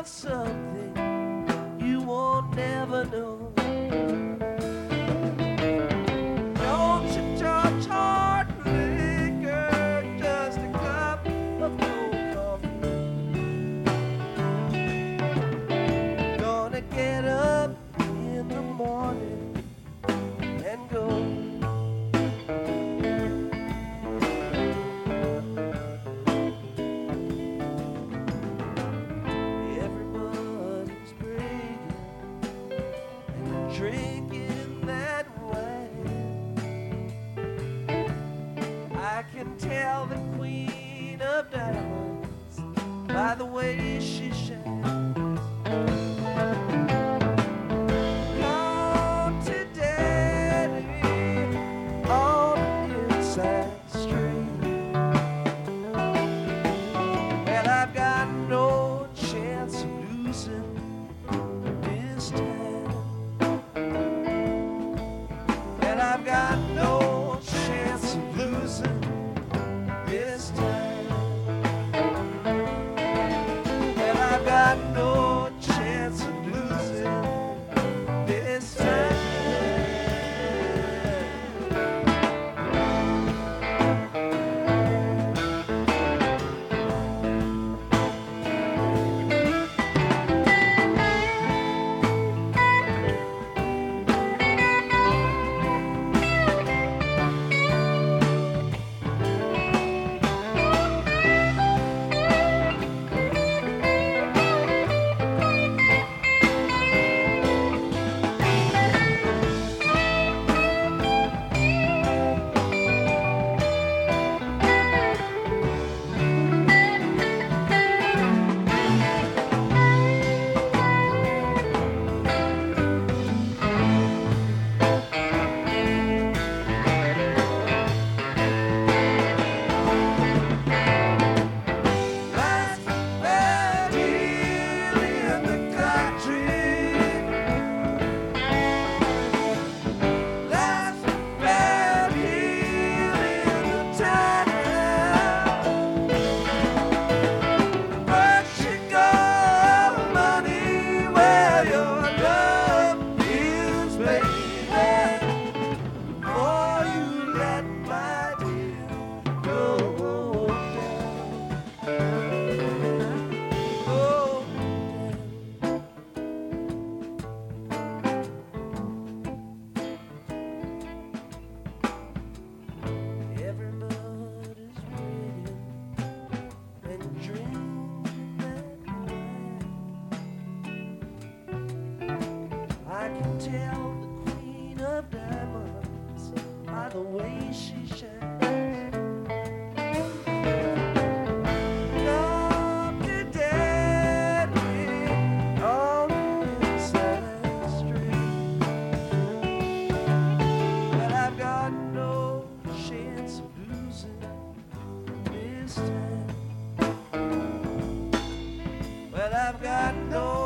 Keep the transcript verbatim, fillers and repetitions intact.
about something you won't never know. Don't you touch hard liquor, just a cup of cold coffee. Gonna get up in the morning and go. Everybody's breaking and drinking that wine. I can tell the Queen of Diamonds by the way she shines. Come to daddy on the inside street. Well, I've got no chance of losing this time. And I've got no chance of losing this time. And I've got no chance of losing this time. Last bad deal in the country. Last bad deal in the town. But you go, money, where your love is, baby. Before you let my deal go down. Go down. Everybody's waiting and drinking that wine. I can tell the Queen of Diamonds by the way she shines. Come to daddy on the inside street. But I've got no chance of losing this time. Well, I've got no